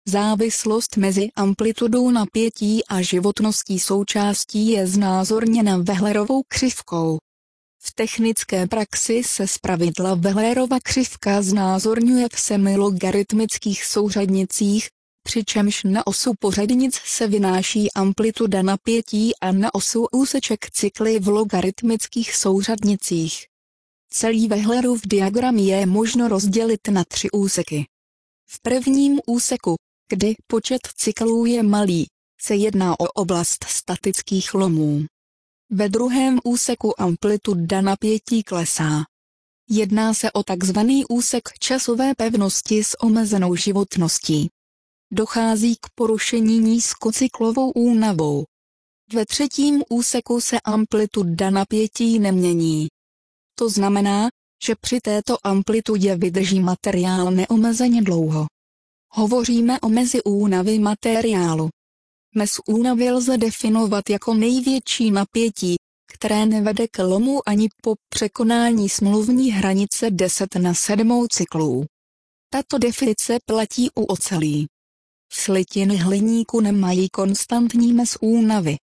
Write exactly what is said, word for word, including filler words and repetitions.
Závislost mezi amplitudou napětí a životností součástí je znázorněna Wheelerovou křivkou. V technické praxi se zpravidla Wheelerova křivka znázorňuje v semilogaritmických souřadnicích, přičemž na osu pořadnic se vynáší amplituda napětí a na osu úseček cykly v logaritmických souřadnicích. Celý Wheelerův diagram je možno rozdělit na tři úseky. V prvním úseku, kdy počet cyklů je malý, se jedná o oblast statických lomů. Ve druhém úseku amplituda napětí klesá. Jedná se o takzvaný úsek časové pevnosti s omezenou životností. Dochází k porušení nízkocyklovou únavou. Ve třetím úseku se amplituda napětí nemění. To znamená, že při této amplitudě vydrží materiál neomezeně dlouho. Hovoříme o meziúnavě materiálu. Mezúnavy lze definovat jako největší napětí, které nevede k lomu ani po překonání smluvní hranice deset na sedm cyklů. Tato definice platí u ocelí. Slitiny hliníku nemají konstantní mezúnavy.